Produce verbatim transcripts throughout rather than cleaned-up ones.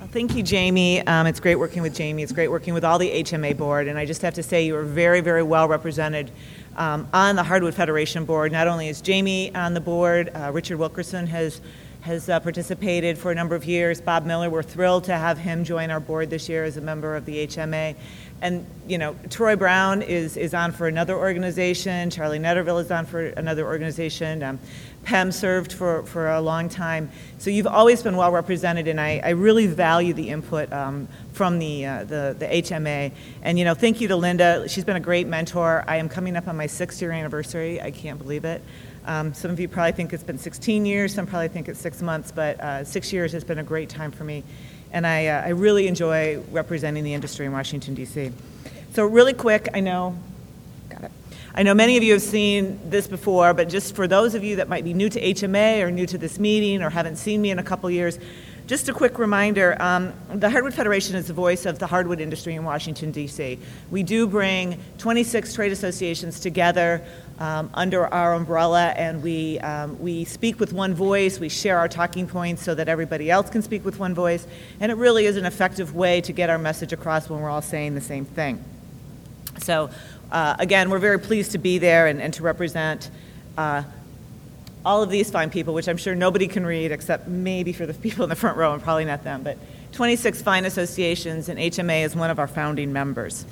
Well, thank you, Jamie. Um, it's great working with Jamie. It's great working with all the H M A board, and I just have to say you are very, very well represented um, on the Hardwood Federation board. Not only is Jamie on the board, uh, Richard Wilkerson has has uh, participated for a number of years. Bob Miller, we're thrilled to have him join our board this year as a member of the H M A. And, you know, Troy Brown is, is on for another organization. Charlie Netterville is on for another organization. Um, P E M served for, for a long time. So you've always been well represented, and I, I really value the input um, from the, uh, the, the H M A. And, you know, thank you to Linda. She's been a great mentor. I am coming up on my six-year anniversary. I can't believe it. Um, some of you probably think it's been sixteen years. Some probably think it's six months. But uh, six years has been a great time for me. And I, uh, I really enjoy representing the industry in Washington, D C So really quick, I know, got it. I know many of you have seen this before, but just for those of you that might be new to H M A or new to this meeting or haven't seen me in a couple years, just a quick reminder, um, the Hardwood Federation is the voice of the hardwood industry in Washington, D C We do bring twenty-six trade associations together um, under our umbrella, and we, um, we speak with one voice. We share our talking points so that everybody else can speak with one voice, and it really is an effective way to get our message across when we're all saying the same thing. So, uh, again, we're very pleased to be there and, and to represent uh, all of these fine people, which I'm sure nobody can read except maybe for the people in the front row and probably not them, but twenty-six fine associations, and H M A is one of our founding members.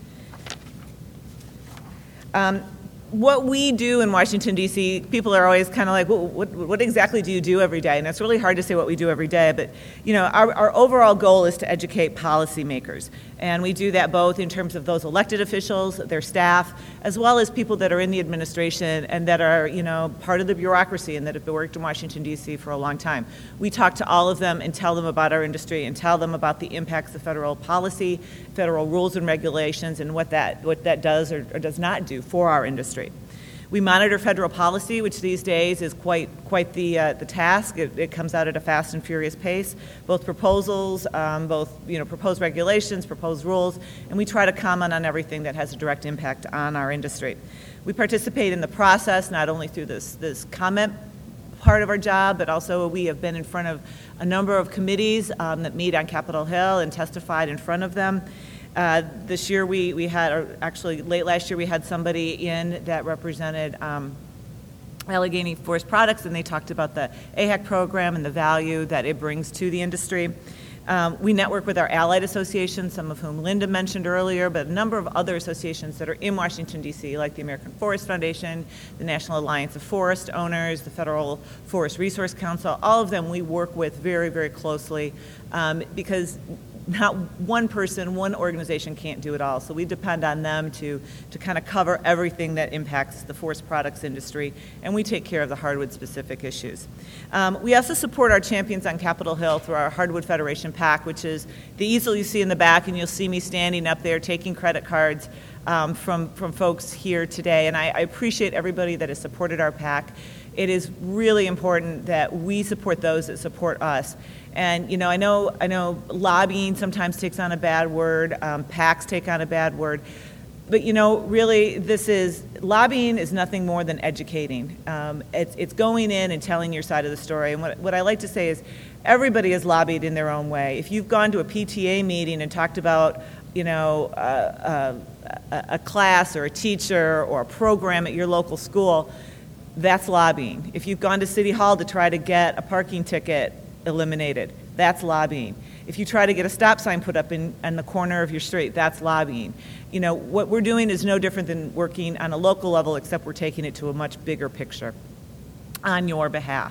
Um, what we do in Washington, D C, people are always kind of like, well, what, what exactly do you do every day? And it's really hard to say what we do every day, but you know, our, our overall goal is to educate policymakers. And we do that both in terms of those elected officials, their staff, as well as people that are in the administration and that are, you know, part of the bureaucracy and that have worked in Washington, D C for a long time. We talk to all of them and tell them about our industry and tell them about the impacts of federal policy, federal rules and regulations, and what that, what that does or, or does not do for our industry. We monitor federal policy, which these days is quite quite the uh, the task. It, it comes out at a fast and furious pace. Both proposals, um, both you know proposed regulations, proposed rules, and we try to comment on everything that has a direct impact on our industry. We participate in the process not only through this this comment part of our job, but also we have been in front of a number of committees um, that meet on Capitol Hill and testified in front of them. Uh, this year we, we had, or actually late last year we had somebody in that represented um, Allegheny Forest Products, and they talked about the A HEC program and the value that it brings to the industry. Um, we network with our allied associations, some of whom Linda mentioned earlier, but a number of other associations that are in Washington, D C, like the American Forest Foundation, the National Alliance of Forest Owners, the Federal Forest Resource Council. All of them we work with very, very closely um, because not one person, one organization can't do it all. So we depend on them to, to kind of cover everything that impacts the forest products industry, and we take care of the hardwood-specific issues. Um, we also support our champions on Capitol Hill through our Hardwood Federation PAC, which is the easel you see in the back, and you'll see me standing up there taking credit cards um, from, from folks here today. And I, I appreciate everybody that has supported our PAC. It is really important that we support those that support us. And you know, I know, I know, lobbying sometimes takes on a bad word. Um, PACs take on a bad word, but you know, really, this is lobbying is nothing more than educating. Um, it's it's going in and telling your side of the story. And what what I like to say is, everybody is lobbied in their own way. If you've gone to a P T A meeting and talked about, you know, uh, uh, a, a class or a teacher or a program at your local school, that's lobbying. If you've gone to City Hall to try to get a parking ticket eliminated, that's lobbying. If you try to get a stop sign put up in, in the corner of your street, that's lobbying. You know, what we're doing is no different than working on a local level, except we're taking it to a much bigger picture on your behalf.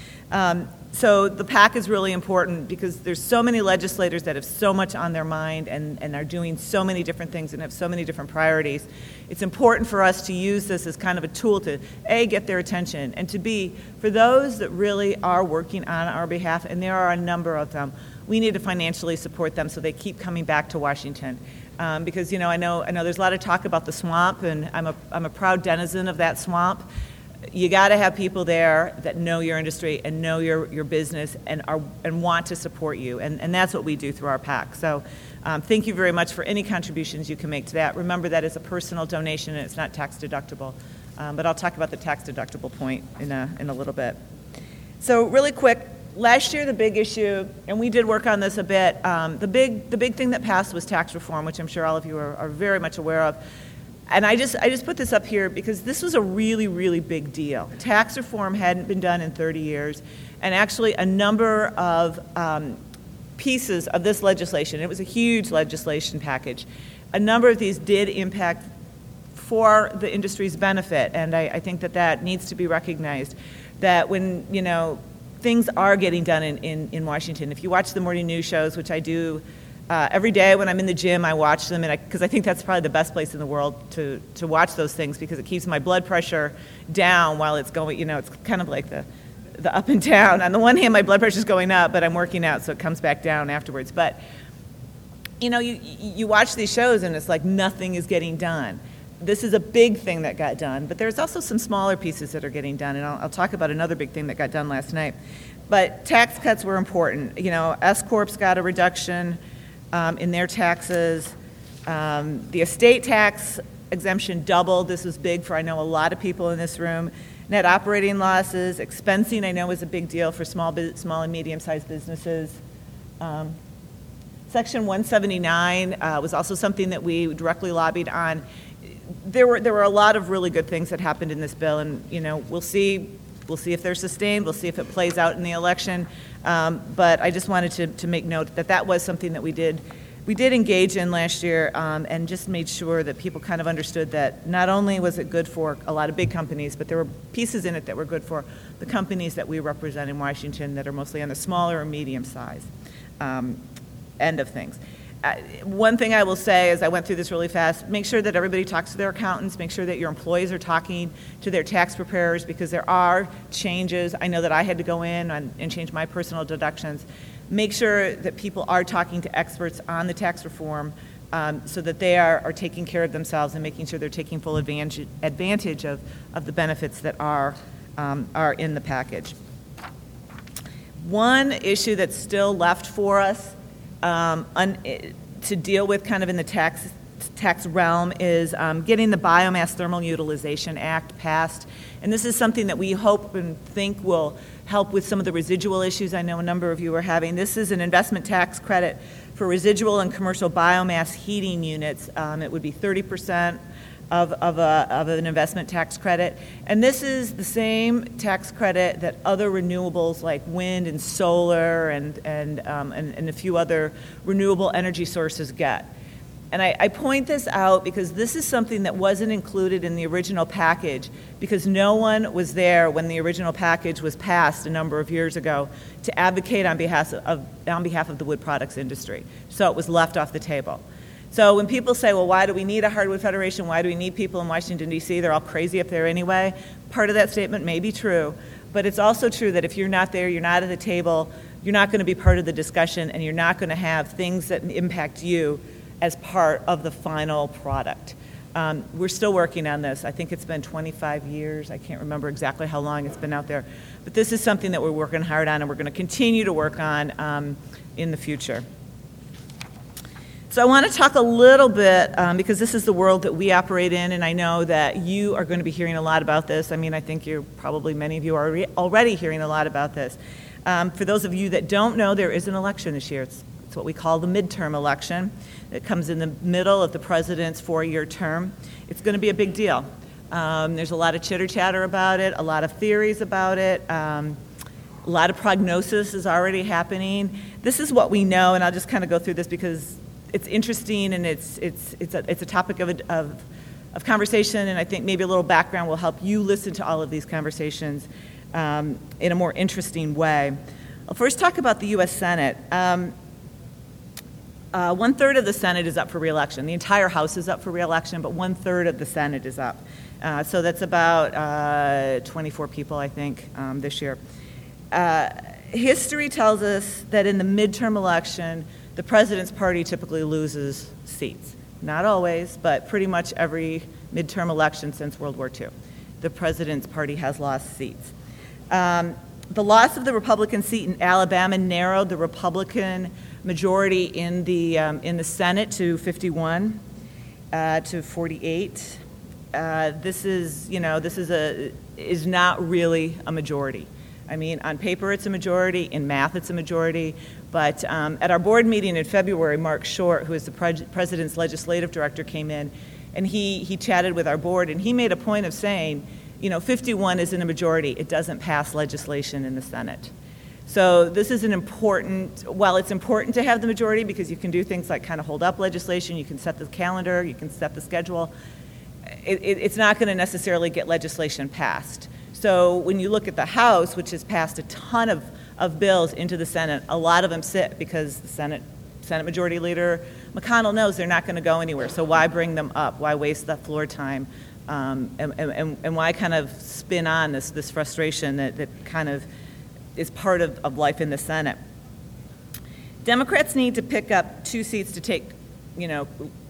Um, so the PAC is really important because there's so many legislators that have so much on their mind and, and are doing so many different things and have so many different priorities. It's important for us to use this as kind of a tool to, A, get their attention, and to B, for those that really are working on our behalf, and there are a number of them, we need to financially support them so they keep coming back to Washington. Um, because, you know, I know I know there's a lot of talk about the swamp, and I'm a, I'm a proud denizen of that swamp. You got to have people there that know your industry and know your, your business and are and want to support you, and, and that's what we do through our PAC. So um, thank you very much for any contributions you can make to that. Remember, that is a personal donation and it's not tax deductible, um, but I'll talk about the tax deductible point in a, in a little bit. So really quick, last year, the big issue, and we did work on this a bit, um, the big the big thing that passed was tax reform, which I'm sure all of you are, are very much aware of. And I just I just put this up here because this was a really, really big deal. Tax reform hadn't been done in thirty years, and actually a number of um, pieces of this legislation, it was a huge legislation package, a number of these did impact for the industry's benefit, and I, I think that that needs to be recognized, that when, you know, things are getting done in, in, in Washington. If you watch the morning news shows, which I do uh, every day when I'm in the gym, I watch them, and because I, I think that's probably the best place in the world to, to watch those things, because it keeps my blood pressure down while it's going, you know, it's kind of like the, the up and down. On the one hand, my blood pressure is going up, but I'm working out, so it comes back down afterwards. But, you know, you, you watch these shows, and it's like nothing is getting done. This is a big thing that got done, but there's also some smaller pieces that are getting done, and I'll, I'll talk about another big thing that got done last night. But tax cuts were important. You know, S-corps got a reduction um, in their taxes. Um, the estate tax exemption doubled. This was big for, I know, a lot of people in this room. Net operating losses, expensing, I know, was a big deal for small, small and medium-sized businesses. Um, Section one seventy-nine uh, was also something that we directly lobbied on. There were there were a lot of really good things that happened in this bill, and you know we'll see we'll see if they're sustained. We'll see if it plays out in the election. Um, but I just wanted to to make note that that was something that we did we did engage in last year, um, and just made sure that people kind of understood that not only was it good for a lot of big companies, but there were pieces in it that were good for the companies that we represent in Washington that are mostly on the smaller or medium size um, end of things. Uh, one thing I will say as I went through this really fast, make sure that everybody talks to their accountants, make sure that your employees are talking to their tax preparers, because there are changes. I know that I had to go in and, and change my personal deductions. Make sure that people are talking to experts on the tax reform um, so that they are, are taking care of themselves and making sure they're taking full advantage, advantage of, of the benefits that are, um, are in the package. One issue that's still left for us Um, un, to deal with kind of in the tax tax realm is um, getting the Biomass Thermal Utilization Act passed. And this is something that we hope and think will help with some of the residual issues I know a number of you are having. This is an investment tax credit for residual and commercial biomass heating units. Um, it would be thirty percent of, of, a, of an investment tax credit. And this is the same tax credit that other renewables like wind and solar and, and, um, and, and a few other renewable energy sources get. And I, I point this out because this is something that wasn't included in the original package because no one was there when the original package was passed a number of years ago to advocate on behalf of, on behalf of the wood products industry. So it was left off the table. So when people say, well, why do we need a hardwood federation? Why do we need people in Washington, D C? They're all crazy up there anyway. Part of that statement may be true, but it's also true that if you're not there, you're not at the table, you're not going to be part of the discussion, and you're not going to have things that impact you as part of the final product. Um, we're still working on this. I think it's been twenty-five years. I can't remember exactly how long it's been out there. But this is something that we're working hard on, and we're going to continue to work on um, in the future. So I want to talk a little bit, um, because this is the world that we operate in, and I know that you are going to be hearing a lot about this. I mean, I think you're probably, many of you are already hearing a lot about this. Um, for those of you that don't know, there is an election this year. It's, it's what we call the midterm election. It comes in the middle of the president's four-year term. It's going to be a big deal. Um, there's a lot of chitter-chatter about it, a lot of theories about it. Um, a lot of prognosis is already happening. This is what we know, and I'll just kind of go through this because it's interesting and it's it's it's a it's a topic of, a, of of conversation, and I think maybe a little background will help you listen to all of these conversations um, in a more interesting way. I'll first talk about the U S Senate. Um, uh, one third of the Senate is up for re-election. The entire House is up for re-election, but one third of the Senate is up. Uh, so that's about uh, twenty-four people, I think, um, this year. Uh, history tells us that in the midterm election, the president's party typically loses seats. Not always, but pretty much every midterm election since World War Two. The president's party has lost seats. Um, the loss of the Republican seat in Alabama narrowed the Republican majority in the, um, in the Senate to fifty-one uh, to forty-eight. Uh, this is, you know, this is, a, is not really a majority. I mean, on paper it's a majority, in math it's a majority, but um, at our board meeting in February, Mark Short, who is the pre- president's legislative director, came in, and he, he chatted with our board, and he made a point of saying, you know, fifty-one isn't a majority, it doesn't pass legislation in the Senate. So this is an important, while it's important to have the majority because you can do things like kind of hold up legislation, you can set the calendar, you can set the schedule, it, it, it's not going to necessarily get legislation passed. So when you look at the House, which has passed a ton of, of bills into the Senate, a lot of them sit because the Senate Senate Majority Leader McConnell knows they're not going to go anywhere. So why bring them up? Why waste that floor time? Um, and, and, and why kind of spin on this, this frustration that, that kind of is part of, of life in the Senate? Democrats need to pick up two seats to take, you know,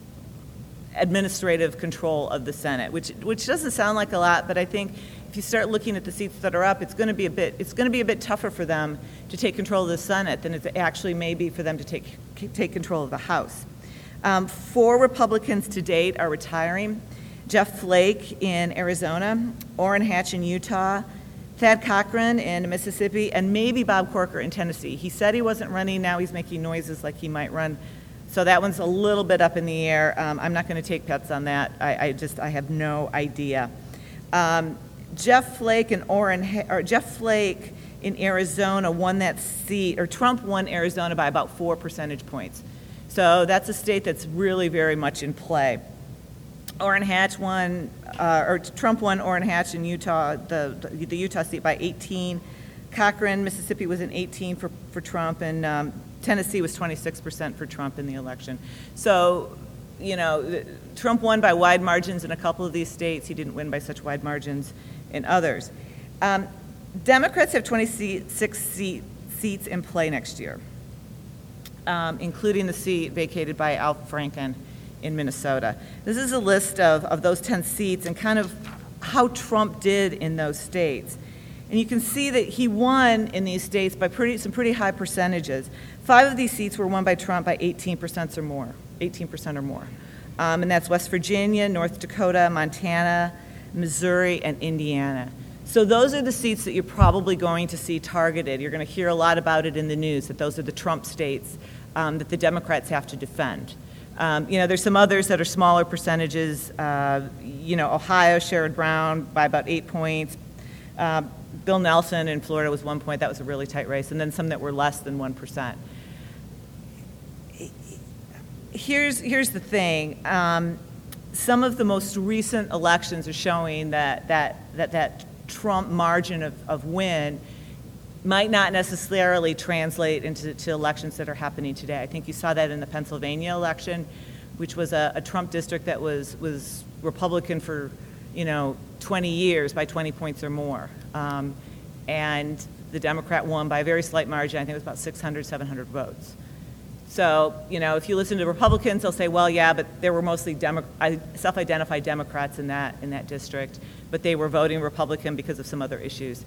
administrative control of the Senate, which which doesn't sound like a lot, but I think if you start looking at the seats that are up, it's going to be a bit it's going to be a bit tougher for them to take control of the Senate than it actually may be for them to take take control of the House. Um, four Republicans to date are retiring: Jeff Flake in Arizona, Orrin Hatch in Utah, Thad Cochran in Mississippi, and maybe Bob Corker in Tennessee. He said he wasn't running. Now he's making noises like he might run. So that one's a little bit up in the air. Um, I'm not going to take bets on that. I, I just, I have no idea. Um, Jeff Flake and Orrin, or Jeff Flake in Arizona won that seat, or Trump won Arizona by about four percentage points. So that's a state that's really very much in play. Orrin Hatch won, uh, or Trump won Orrin Hatch in Utah, the, the, the Utah seat by eighteen. Cochran, Mississippi was an eighteen for, for Trump, and um, Tennessee was twenty-six percent for Trump in the election. So, you know, Trump won by wide margins in a couple of these states. He didn't win by such wide margins in others. Um, Democrats have twenty-six seat, seats in play next year, um, including the seat vacated by Al Franken in Minnesota. This is a list of, of those ten seats and kind of how Trump did in those states. And you can see that he won in these states by pretty, some pretty high percentages. Five of these seats were won by Trump by eighteen percent or more, eighteen percent or more. Um, and that's West Virginia, North Dakota, Montana, Missouri, and Indiana. So those are the seats that you're probably going to see targeted. You're going to hear a lot about it in the news, that those are the Trump states um, that the Democrats have to defend. Um, you know, there's some others that are smaller percentages. Uh, you know, Ohio, Sherrod Brown by about eight points. Uh, Bill Nelson in Florida was one point. That was a really tight race. And then some that were less than one percent. Here's, here's the thing. Um, some of the most recent elections are showing that that, that, that Trump margin of, of win might not necessarily translate into to elections that are happening today. I think you saw that in the Pennsylvania election, which was a, a Trump district that was, was Republican for, you know, twenty years by twenty points or more. Um, and the Democrat won by a very slight margin. I think it was about six hundred, seven hundred votes. So, you know, if you listen to Republicans, they'll say, well, yeah, but there were mostly Demo- self-identified Democrats in that in that district, but they were voting Republican because of some other issues.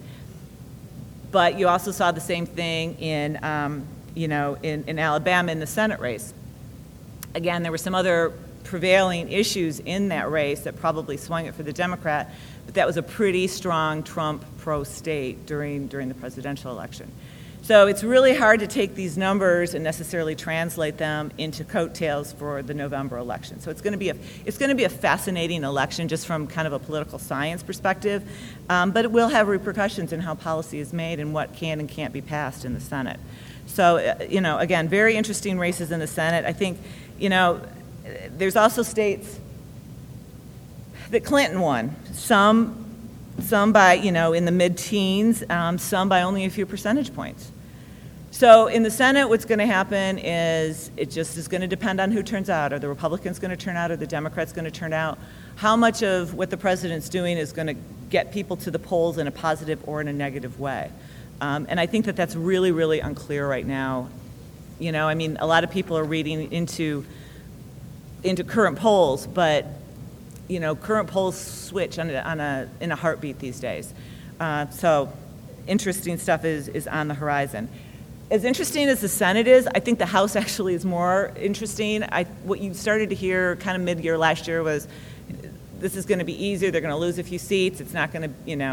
But you also saw the same thing in, um, you know, in, in Alabama in the Senate race. Again, there were some other prevailing issues in that race that probably swung it for the Democrat, but that was a pretty strong Trump pro state during during the presidential election. So it's really hard to take these numbers and necessarily translate them into coattails for the November election. So it's going to be a it's going to be a fascinating election just from kind of a political science perspective, um, but it will have repercussions in how policy is made and what can and can't be passed in the Senate. So, uh, you know, again, very interesting races in the Senate. I think, you know, there's also states that Clinton won. Some, some by, you know, in the mid-teens, um, some by only a few percentage points. So in the Senate, what's going to happen is it just is going to depend on who turns out. Are the Republicans going to turn out? Are the Democrats going to turn out? How much of what the president's doing is going to get people to the polls in a positive or in a negative way? Um, and I think that that's really, really unclear right now. You know, I mean, a lot of people are reading into into current polls, but you know, current polls switch on a, on a in a heartbeat these days. Uh, so, interesting stuff is is on the horizon. As interesting as the Senate is, I think the House actually is more interesting. I, what you started to hear kind of mid-year last year was, this is going to be easier. They're going to lose a few seats. It's not going to, you know,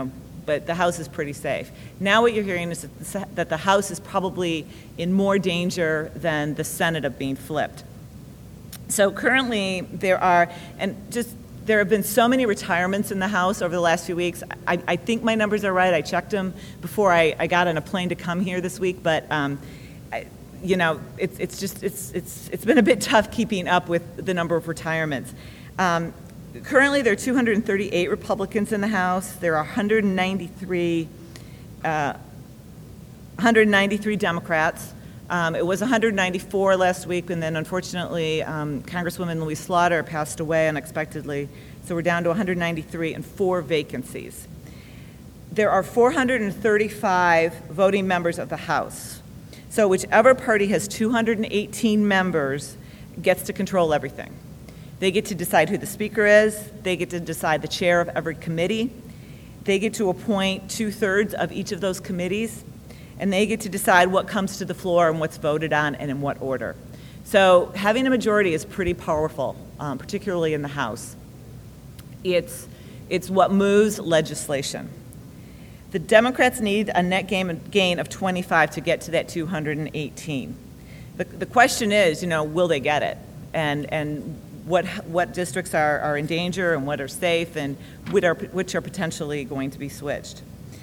but the House is pretty safe. Now what you're hearing is that the House is probably in more danger than the Senate of being flipped. So currently there are, and just there have been so many retirements in the House over the last few weeks. I, I think my numbers are right. I checked them before I, I got on a plane to come here this week, but um, I, you know, it's it's just it's it's it's been a bit tough keeping up with the number of retirements. Um, currently, there are two hundred thirty-eight Republicans in the House. There are one hundred ninety-three uh, one hundred ninety-three Democrats. Um, it was one hundred ninety-four last week, and then unfortunately, um, Congresswoman Louise Slaughter passed away unexpectedly. So we're down to one hundred ninety-three and four vacancies. There are four hundred thirty-five voting members of the House. So whichever party has two hundred eighteen members gets to control everything. They get to decide who the speaker is. They get to decide the chair of every committee. They get to appoint two-thirds of each of those committees. And they get to decide what comes to the floor and what's voted on and in what order. So having a majority is pretty powerful, um, particularly in the House. It's, it's what moves legislation. The Democrats need a net gain, gain of twenty-five to get to that two hundred eighteen. The, the question is, you know, will they get it? And, and what, what districts are, are in danger and what are safe and which are, which are potentially going to be switched.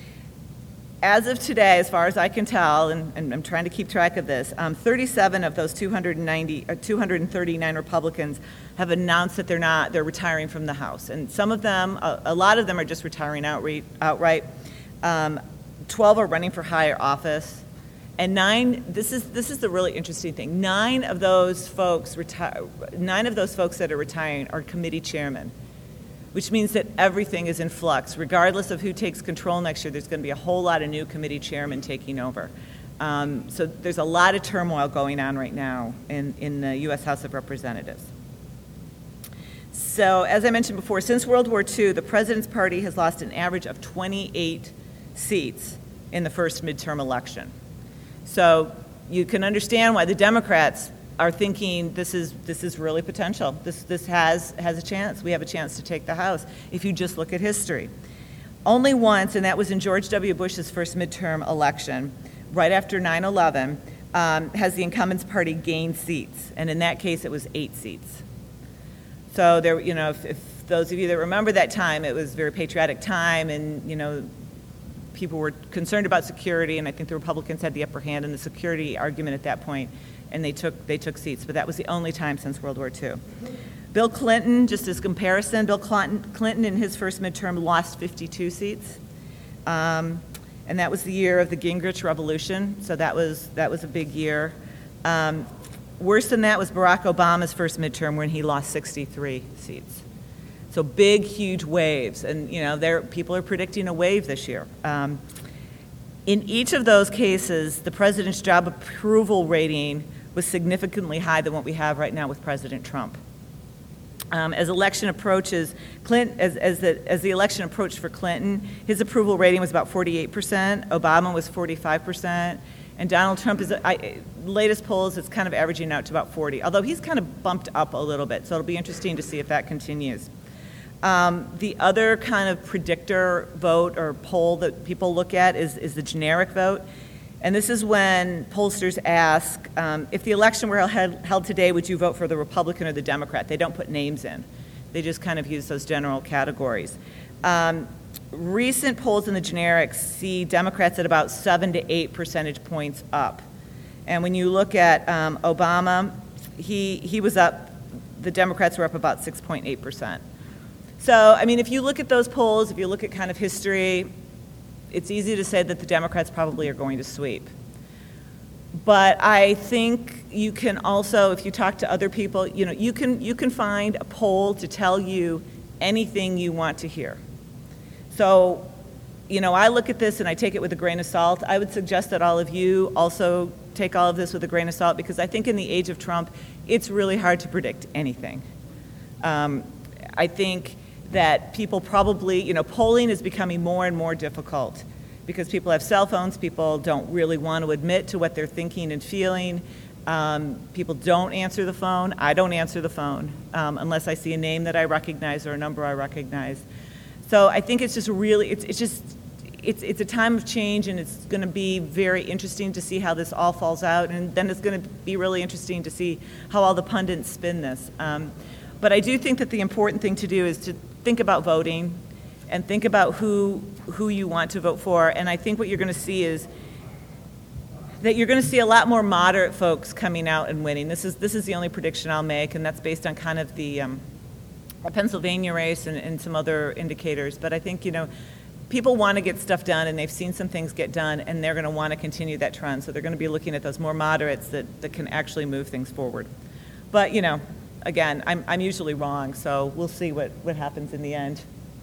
As of today, as far as I can tell, and, and I'm trying to keep track of this, um, thirty-seven of those two hundred ninety, uh, two hundred thirty-nine Republicans have announced that they're not, they're retiring from the House. And some of them, a, a lot of them are just retiring outright. outright. Um, twelve are running for higher office. And nine, this is, this is the really interesting thing, nine of those folks retire, nine of those folks that are retiring are committee chairmen, which means that everything is in flux. Regardless of who takes control next year, there's going to be a whole lot of new committee chairmen taking over. Um, so there's a lot of turmoil going on right now in, in the U S House of Representatives. So as I mentioned before, since World War Two, the President's Party has lost an average of twenty-eight seats in the first midterm election. So you can understand why the Democrats are thinking this is this is really potential. This this has has a chance. We have a chance to take the House if you just look at history. Only once, and that was in George W. Bush's first midterm election, right after nine eleven, um, has the incumbents party gained seats, and in that case, it was eight seats. So there, you know, if, if those of you that remember that time, it was a very patriotic time, and you know, people were concerned about security, and I think the Republicans had the upper hand in the security argument at that point. And they took they took seats, but that was the only time since World War Two. Bill Clinton, just as comparison, Bill Clinton, Clinton in his first midterm lost fifty-two seats, um, and that was the year of the Gingrich Revolution. So that was that was a big year. Um, worse than that was Barack Obama's first midterm, when he lost sixty-three seats. So big, huge waves, and you know, there people are predicting a wave this year. Um, in each of those cases, the president's job approval rating was significantly higher than what we have right now with President Trump. Um, as election approaches, Clinton, as, as, the, as the election approached for Clinton, his approval rating was about forty-eight percent, Obama was forty-five percent, and Donald Trump is, I, latest polls, it's kind of averaging out to about forty, although he's kind of bumped up a little bit, so it'll be interesting to see if that continues. Um, the other kind of predictor vote or poll that people look at is, is the generic vote. And this is when pollsters ask, um, if the election were held, held today, would you vote for the Republican or the Democrat? They don't put names in. They just kind of use those general categories. Um, recent polls in the generics see Democrats at about seven to eight percentage points up. And when you look at um, Obama, he, he was up, the Democrats were up about six point eight percent. So, I mean, if you look at those polls, if you look at kind of history, it's easy to say that the Democrats probably are going to sweep. But I think you can also, if you talk to other people, you know, you can you can find a poll to tell you anything you want to hear. So, you know, I look at this and I take it with a grain of salt. I would suggest that all of you also take all of this with a grain of salt, because I think in the age of Trump, it's really hard to predict anything. Um, I think that people probably, you know, polling is becoming more and more difficult because people have cell phones, people don't really want to admit to what they're thinking and feeling. Um, people don't answer the phone. I don't answer the phone um, unless I see a name that I recognize or a number I recognize. So I think it's just really, it's, it's just, it's, it's a time of change, and it's going to be very interesting to see how this all falls out, and then it's going to be really interesting to see how all the pundits spin this. Um, but I do think that the important thing to do is to think about voting and think about who, who you want to vote for, and I think what you're going to see is that you're going to see a lot more moderate folks coming out and winning. This is, this is the only prediction I'll make, and that's based on kind of the um, Pennsylvania race and, and some other indicators. But I think, you know, people want to get stuff done, and they've seen some things get done, and they're going to want to continue that trend. So they're going to be looking at those more moderates that, that can actually move things forward. But, you know, again, I'm, I'm usually wrong, so we'll see what, what happens in the end.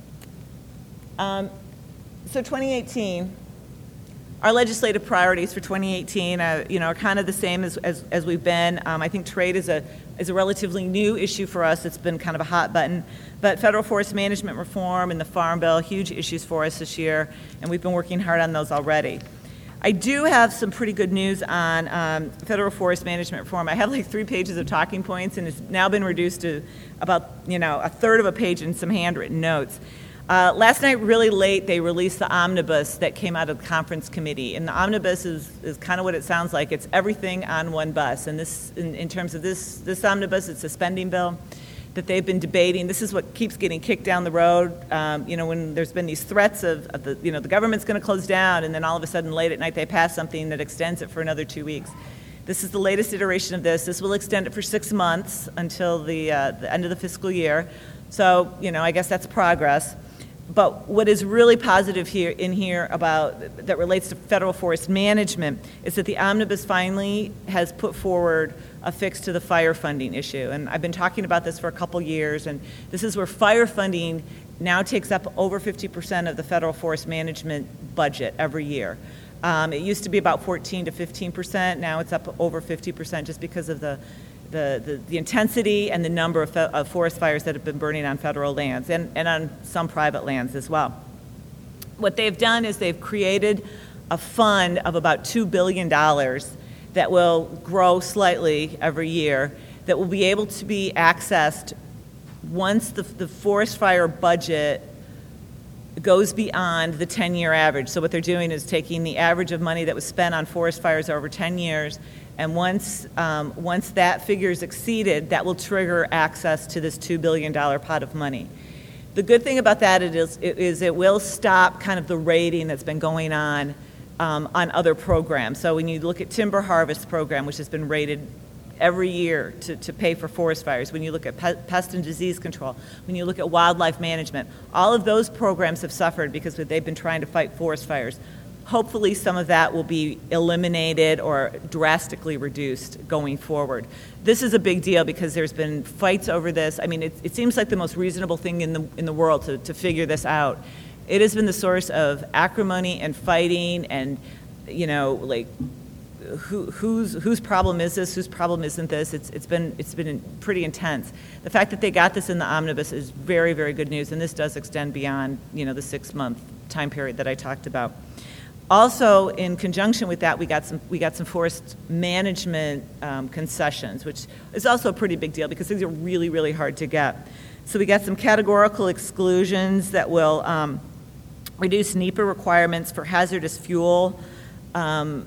Um, so twenty eighteen, our legislative priorities for twenty eighteen, uh, you know, are kind of the same as, as, as we've been. Um, I think trade is a, is a relatively new issue for us. It's been kind of a hot button. But federal forest management reform and the Farm Bill, huge issues for us this year, and we've been working hard on those already. I do have some pretty good news on um, federal forest management reform. I have like three pages of talking points, and it's now been reduced to about, you know, a third of a page and some handwritten notes. Uh, last night, really late, they released the omnibus that came out of the conference committee. And the omnibus is, is kind of what it sounds like. It's everything on one bus. And this, in, in terms of this, this omnibus, it's a spending bill that they've been debating. This is what keeps getting kicked down the road. Um, you know, when there's been these threats of, of the, you know, the government's going to close down, and then all of a sudden late at night they pass something that extends it for another two weeks. This is the latest iteration of this. This will extend it for six months until the, uh, the end of the fiscal year. So, you know, I guess that's progress. But what is really positive here in here about that relates to federal forest management is that the omnibus finally has put forward a fix to the fire funding issue. And I've been talking about this for a couple years, and this is where fire funding now takes up over fifty percent of the federal forest management budget every year. Um, it used to be about fourteen to fifteen percent. Now it's up over fifty percent just because of the The, the, the intensity and the number of, fe- of forest fires that have been burning on federal lands and, and on some private lands as well. What they've done is they've created a fund of about two billion dollars that will grow slightly every year that will be able to be accessed once the, the forest fire budget goes beyond the ten-year average. So what they're doing is taking the average of money that was spent on forest fires over ten years, and once, um, once that figure is exceeded, that will trigger access to this two billion dollars pot of money. The good thing about that it is, it is it will stop kind of the raiding that's been going on um, on other programs. So when you look at timber harvest program, which has been raided every year to, to pay for forest fires, when you look at pe- pest and disease control, when you look at wildlife management, all of those programs have suffered because they've been trying to fight forest fires. Hopefully some of that will be eliminated or drastically reduced going forward. This is a big deal because there's been fights over this. I mean, it, it seems like the most reasonable thing in the in the world to, to figure this out. It has been the source of acrimony and fighting and, you know, like, who, whose whose problem is this? Whose problem isn't this? It's it's been it's been pretty intense. The fact that they got this in the omnibus is very, very good news, and this does extend beyond, you know, the six-month time period that I talked about. Also, in conjunction with that, we got some we got some forest management um, concessions, which is also a pretty big deal because these are really, really hard to get. So we got some categorical exclusions that will um, reduce NEPA requirements for hazardous fuel um,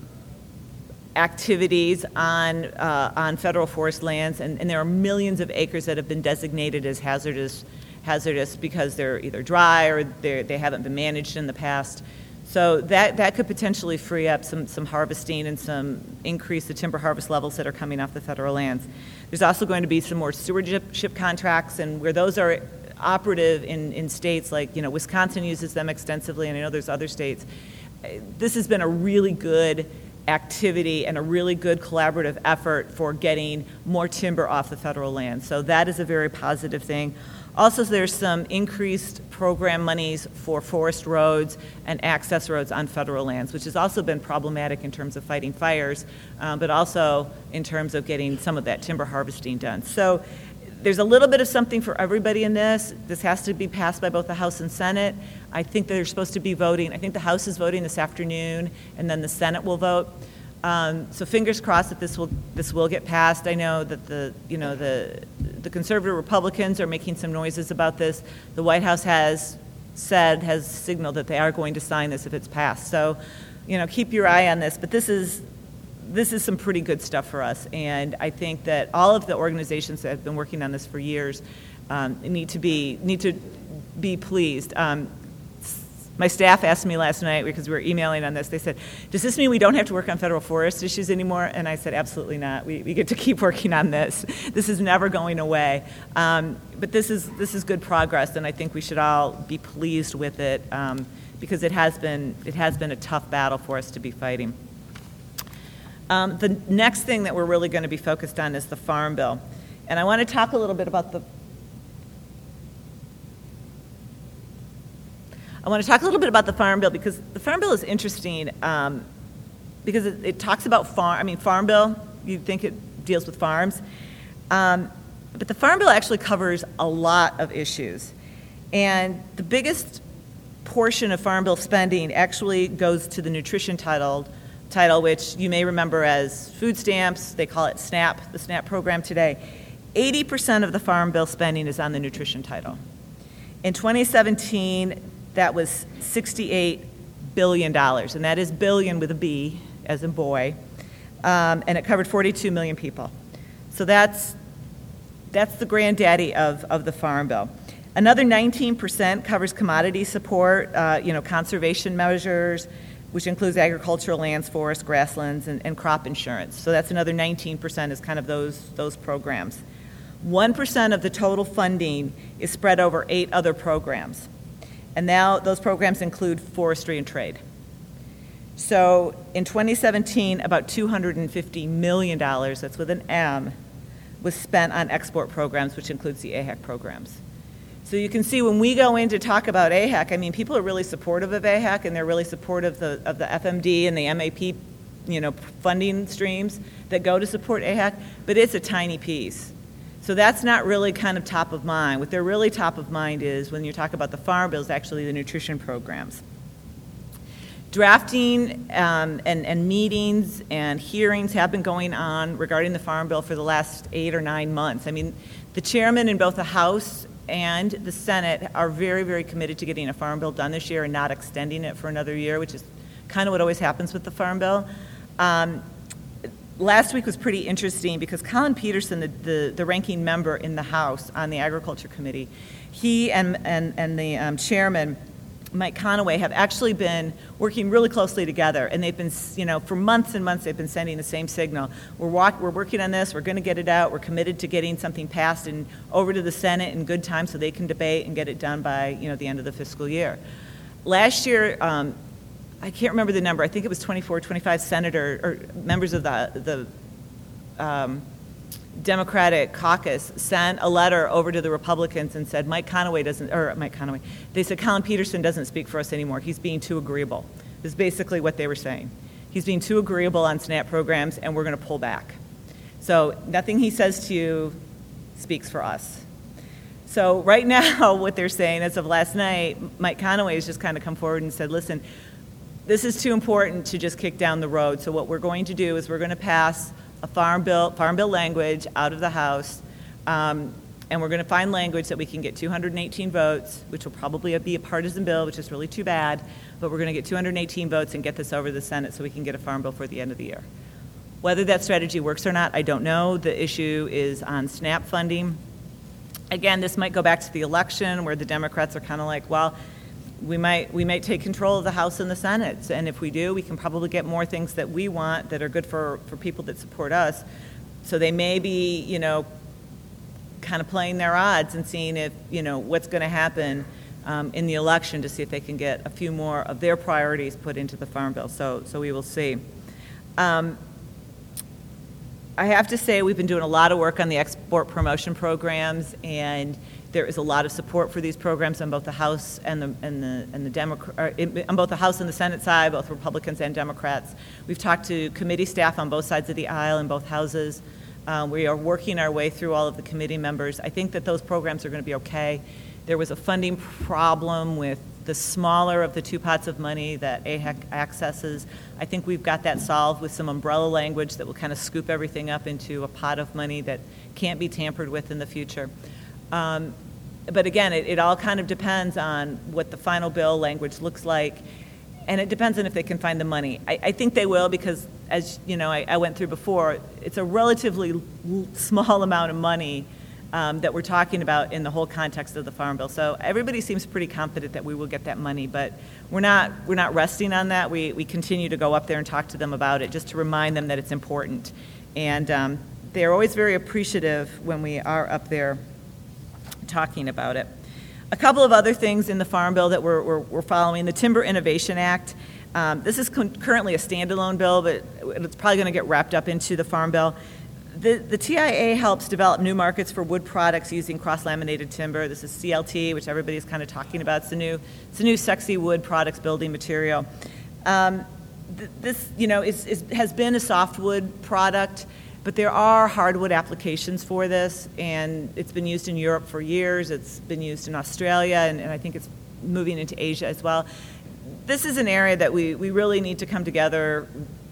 activities on uh, on federal forest lands, and, and there are millions of acres that have been designated as hazardous hazardous because they're either dry or they they haven't been managed in the past. So that, that could potentially free up some, some harvesting and some increase the timber harvest levels that are coming off the federal lands. There's also going to be some more stewardship contracts, and where those are operative in, in states like, you know, Wisconsin uses them extensively, and I know there's other states. This has been a really good activity and a really good collaborative effort for getting more timber off the federal land. So that is a very positive thing. Also, there's some increased program monies for forest roads and access roads on federal lands, which has also been problematic in terms of fighting fires, um, but also in terms of getting some of that timber harvesting done. So there's a little bit of something for everybody in this. This has to be passed by both the House and Senate. I think they're supposed to be voting. I think the House is voting this afternoon, and then the Senate will vote. Um, so fingers crossed that this will this will get passed. I know that the you know the the conservative Republicans are making some noises about this. The White House has said, has signaled that they are going to sign this if it's passed. So, you know, keep your eye on this. But this is this is some pretty good stuff for us. And I think that all of the organizations that have been working on this for years um, need to be need to be pleased. Um, My staff asked me last night, because we were emailing on this, they said, does this mean we don't have to work on federal forest issues anymore? And I said, absolutely not. We, we get to keep working on this. This is never going away. Um, but this is, this is good progress, and I think we should all be pleased with it, um, because it has been, it has been a tough battle for us to be fighting. Um, the next thing that we're really going to be focused on is the Farm Bill. And I want to talk a little bit about the I want to talk a little bit about the Farm Bill, because the Farm Bill is interesting um, because it, it talks about farm, I mean, Farm Bill, you'd think it deals with farms, um, but the Farm Bill actually covers a lot of issues. And the biggest portion of Farm Bill spending actually goes to the nutrition title, title, which you may remember as food stamps. They call it SNAP, the SNAP program today. eighty percent of the Farm Bill spending is on the nutrition title. In twenty seventeen, that was sixty-eight billion dollars, and that is billion with a B, as in boy, um, and it covered forty-two million people. So that's, that's the granddaddy of, of the Farm Bill. Another nineteen percent covers commodity support, uh, you know, conservation measures, which includes agricultural lands, forests, grasslands, and, and crop insurance. So that's another nineteen percent is kind of those, those programs. one percent of the total funding is spread over eight other programs. And now those programs include forestry and trade. So in twenty seventeen, about two hundred fifty million dollars, that's with an M, was spent on export programs, which includes the A H A C programs. So you can see when we go in to talk about A H A C, I mean, people are really supportive of A H A C, and they're really supportive of the, of the F M D and the M A P, you know, funding streams that go to support A H A C, but it's a tiny piece. So that's not really kind of top of mind. What they're really top of mind is, when you talk about the Farm Bill, is actually the nutrition programs. Drafting um, and, and meetings and hearings have been going on regarding the Farm Bill for the last eight or nine months. I mean, the chairman in both the House and the Senate are very, very committed to getting a Farm Bill done this year and not extending it for another year, which is kind of what always happens with the Farm Bill. Um, Last week was pretty interesting because Collin Peterson, the, the, the ranking member in the House on the Agriculture Committee, he and, and, and the um, chairman, Mike Conaway, have actually been working really closely together, and they've been, you know, for months and months they've been sending the same signal. We're, walk, we're working on this, we're going to get it out, we're committed to getting something passed and over to the Senate in good time so they can debate and get it done by, you know, the end of the fiscal year. Last year, um, I can't remember the number. I think it was twenty-four, twenty-five senator or members of the the um, Democratic caucus sent a letter over to the Republicans and said Mike Conaway doesn't, or Mike Conaway. They said Collin Peterson doesn't speak for us anymore. He's being too agreeable. This is basically what they were saying. He's being too agreeable on SNAP programs, and we're going to pull back. So nothing he says to you speaks for us. So right now, what they're saying, as of last night, Mike Conaway has just kind of come forward and said, listen, this is too important to just kick down the road. So what we're going to do is we're going to pass a farm bill, farm bill language out of the House, um, and we're going to find language that we can get two hundred eighteen votes, which will probably be a partisan bill, which is really too bad, but we're going to get two hundred eighteen votes and get this over to the Senate so we can get a farm bill for the end of the year. Whether that strategy works or not, I don't know. The issue is on SNAP funding. Again, this might go back to the election where the Democrats are kind of like, well, we might we might take control of the House and the Senate, and if we do, we can probably get more things that we want that are good for, for people that support us. So they may be, you know, kind of playing their odds and seeing if, you know, what's going to happen um, in the election to see if they can get a few more of their priorities put into the Farm Bill. So, so we will see. Um, I have to say we've been doing a lot of work on the export promotion programs, and there is a lot of support for these programs on both the House and the and the and the Democrat on both the House and the Senate side, both Republicans and Democrats. We've talked to committee staff on both sides of the aisle in both houses. Um, we are working our way through all of the committee members. I think that those programs are going to be okay. There was a funding problem with the smaller of the two pots of money that A H A C accesses. I think we've got that solved with some umbrella language that will kind of scoop everything up into a pot of money that can't be tampered with in the future. Um, but again, it, it all kind of depends on what the final bill language looks like, and it depends on if they can find the money. I, I think they will, because, as you know, I, I went through before, it's a relatively l- small amount of money um, that we're talking about in the whole context of the Farm Bill. So everybody seems pretty confident that we will get that money, but we're not we're not resting on that. We we continue to go up there and talk to them about it, just to remind them that it's important, and um, they're always very appreciative when we are up there talking about it. A couple of other things in the Farm Bill that we're, we're, we're following. The Timber Innovation Act. Um, this is con- currently a standalone bill, but it's probably going to get wrapped up into the Farm Bill. The, the T I A helps develop new markets for wood products using cross-laminated timber. This is C L T, which everybody's kind of talking about. It's the new, it's the new sexy wood products building material. Um, th- this, you know, is, is, has been a softwood product, but there are hardwood applications for this, and it's been used in Europe for years. It's been used in Australia, and, and I think it's moving into Asia as well. This is an area that we, we really need to come together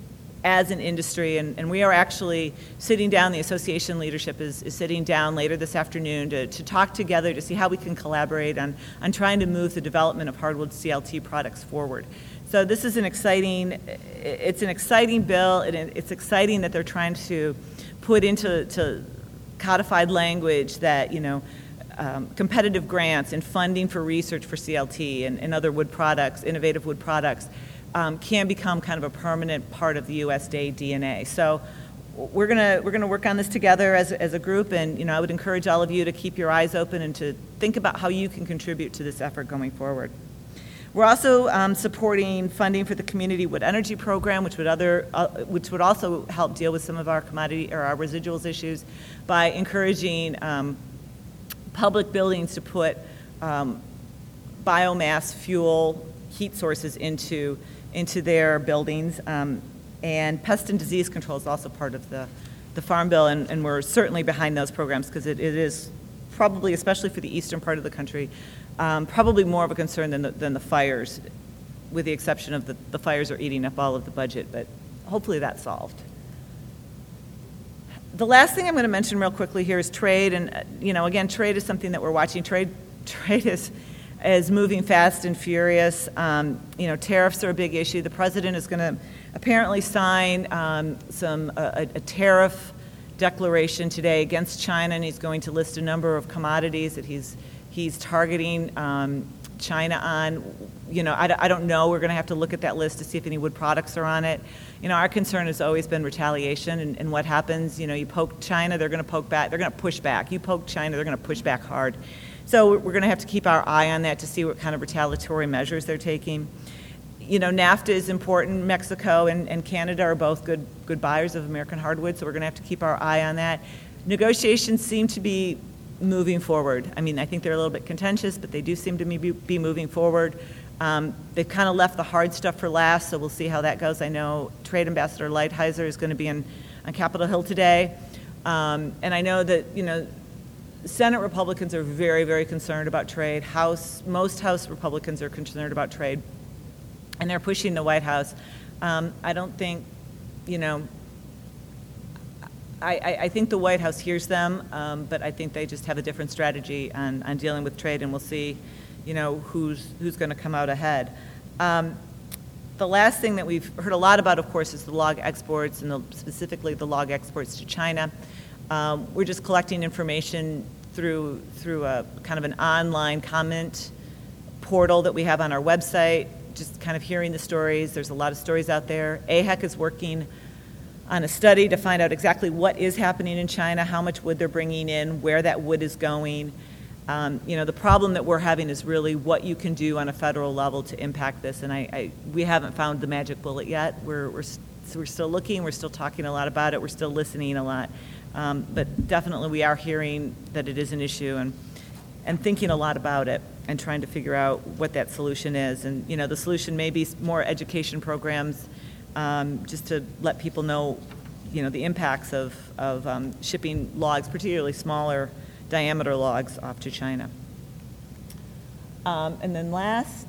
as an industry, and, and we are actually sitting down, the association leadership is, is sitting down later this afternoon to, to talk together to see how we can collaborate on, on trying to move the development of hardwood C L T products forward. So this is an exciting, it's an exciting bill, and it's exciting that they're trying to put into to codified language that, you know, um, competitive grants and funding for research for C L T and, and other wood products, innovative wood products, um, can become kind of a permanent part of the U S D A D N A. So we're gonna we're gonna work on this together as as a group, and you know, I would encourage all of you to keep your eyes open and to think about how you can contribute to this effort going forward. We're also um, supporting funding for the Community Wood Energy Program, which would other uh, which would also help deal with some of our commodity or our residuals issues by encouraging um, public buildings to put um, biomass fuel heat sources into into their buildings. Um, and pest and disease control is also part of the, the Farm Bill, and, and we're certainly behind those programs because it, it is probably, especially for the eastern part of the country, um, probably more of a concern than the, than the fires, with the exception of the, the fires are eating up all of the budget, but hopefully that's solved. The last thing I'm going to mention real quickly here is trade, and uh, you know, again, trade is something that we're watching. Trade, trade is is moving fast and furious. Um, you know, tariffs are a big issue. The president is going to apparently sign um, some a, a tariff declaration today against China, and he's going to list a number of commodities that he's he's targeting um, China on. You know, I, I don't know. We're going to have to look at that list to see if any wood products are on it. You know, our concern has always been retaliation, and, and what happens. You know, you poke China, they're going to poke back. They're going to push back. You poke China, they're going to push back hard. So we're going to have to keep our eye on that to see what kind of retaliatory measures they're taking. You know, NAFTA is important. Mexico and, and Canada are both good good buyers of American hardwood, so we're going to have to keep our eye on that. Negotiations seem to be moving forward. I mean, I think they're a little bit contentious, but they do seem to be, be moving forward. Um, they've kind of left the hard stuff for last, so we'll see how that goes. I know Trade Ambassador Lighthizer is going to be in, on Capitol Hill today, um, and I know that, you know, Senate Republicans are very, very concerned about trade. House, most House Republicans are concerned about trade, and they're pushing the White House. Um, I don't think, you know, I, I, I think the White House hears them, um, but I think they just have a different strategy on, on dealing with trade, and we'll see, you know, who's who's going to come out ahead. Um, the last thing that we've heard a lot about, of course, is the log exports, and the, specifically the log exports to China. Um, we're just collecting information through through a kind of an online comment portal that we have on our website, just kind of hearing the stories. There's a lot of stories out there. A H E C is working on a study to find out exactly what is happening in China, how much wood they're bringing in, where that wood is going. Um, you know, the problem that we're having is really what you can do on a federal level to impact this, and I, I we haven't found the magic bullet yet. We're we're we're still looking. We're still talking a lot about it. We're still listening a lot. Um, but definitely we are hearing that it is an issue, and and thinking a lot about it and trying to figure out what that solution is. And, you know, the solution may be more education programs, um, just to let people know, you know, the impacts of, of um, shipping logs, particularly smaller diameter logs, off to China. Um, and then last,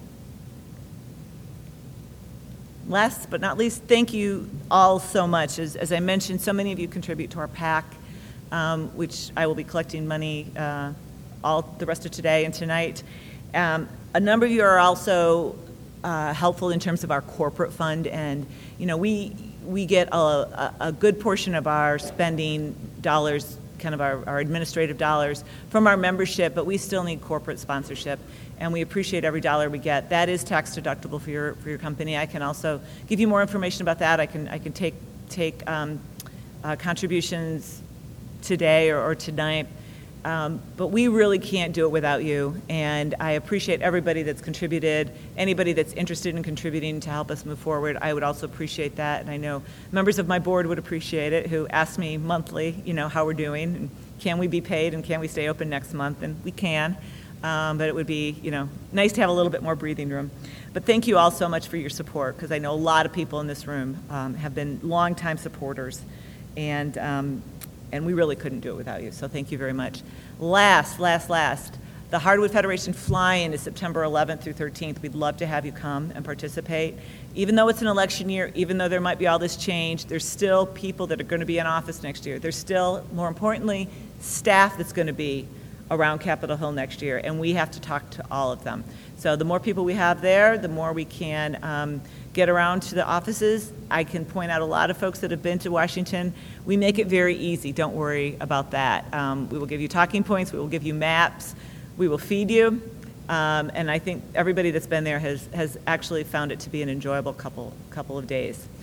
Last but not least, thank you all so much. As, as I mentioned, so many of you contribute to our PAC, um, which I will be collecting money uh, all the rest of today and tonight. Um, a number of you are also uh, helpful in terms of our corporate fund, and you know we we get a, a, a good portion of our spending dollars, kind of our, our administrative dollars, from our membership, but we still need corporate sponsorship, and we appreciate every dollar we get. That is tax deductible for your for your company. I can also give you more information about that. I can I can take take um, uh, contributions today or, or tonight. Um, but we really can't do it without you, and I appreciate everybody that's contributed, anybody that's interested in contributing to help us move forward. I would also appreciate that, and I know members of my board would appreciate it, who ask me monthly, you know, how we're doing, and can we be paid, and can we stay open next month, and we can, um, but it would be, you know, nice to have a little bit more breathing room. But thank you all so much for your support, because I know a lot of people in this room um, have been longtime supporters, and um, and we really couldn't do it without you, so thank you very much. Last, last, last, the Hardwood Federation Fly-In is September eleventh through thirteenth. We'd love to have you come and participate. Even though it's an election year, even though there might be all this change, there's still people that are going to be in office next year. There's still, more importantly, staff that's going to be around Capitol Hill next year, and we have to talk to all of them. So the more people we have there, the more we can um, get around to the offices. I can point out a lot of folks that have been to Washington. We make it very easy. Don't worry about that. Um, we will give you talking points. We will give you maps. We will feed you. Um, and I think everybody that's been there has, has actually found it to be an enjoyable couple, couple of days.